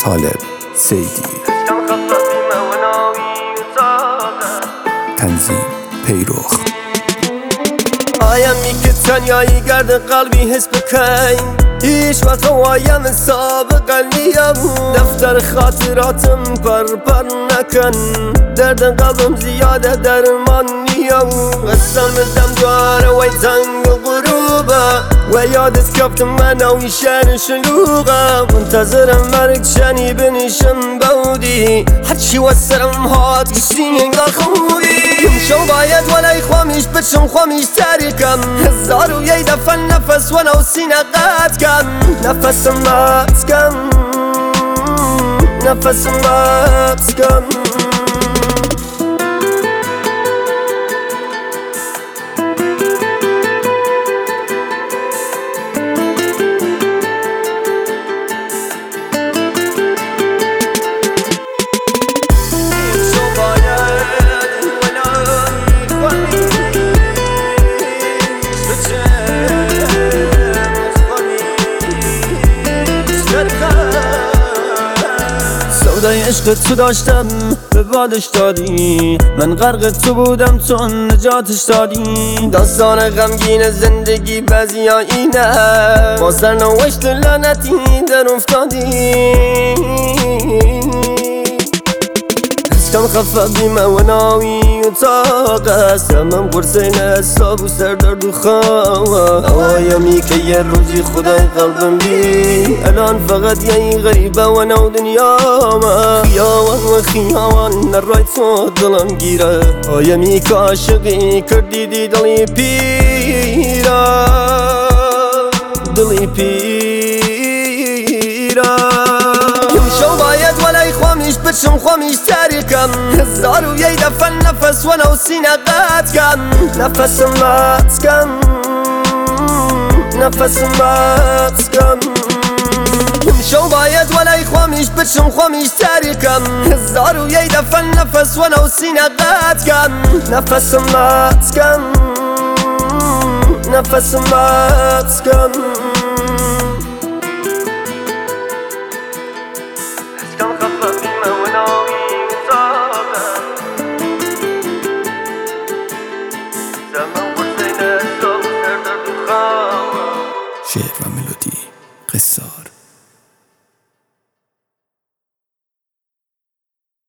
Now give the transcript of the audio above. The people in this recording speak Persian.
طالب سیدی. تنظیم پیروخ. آیمی که تنیایی گرد قلبی حس بکن، هیچ وقت وایم سابقا نیم. دفتر خاطراتم پر نکن، درد قلبم زیاده درمان نیم. قسم دم دواره وی تنگ غروبه، و یادت کفتم من اوی شن شلوغه. منتظرم مرگ شنی بنشم بودی، هرچی وسرم هات گشتین انگار خوبی. شو باید ولی خوامیش بچم خوامیش تریکم، هزار و یه دفعه نفس ولو سینه قد کم. نفسم بس کم، نفسم بس کم. سودای عشق تو داشتم به بادش دادی، من غرق تو بودم تو نجاتش دادی. داستان غمگین زندگی بعضی ها اینه، با سرنوشت لعنتی در افتادی. کم خفه بیمه و ناوی و طاقه، سمم قرصین حساب و سردرد و خواه. اوایمی که یه روزی خدای قلبم بی، الان فقط یه غریبه و نو دنیامه. خیاوان و خیاوان نرای تو دلم گیره، آیمی که عاشقی کردیدی دلی پیره، دلی پیره. شو باید ولی خوامیش بچم خوامیش تریکم، هزار و یه دفعه نفس ولو سینه قد کم. نفسم بس کم، نفسم بس کم. شو باید ولی خوامیش بچم خوامیش تریکم، هزار و یه دفعه نفس ولو سینه قد کم. نفسم بس کم، نفسم بس کم. شعر و ملودی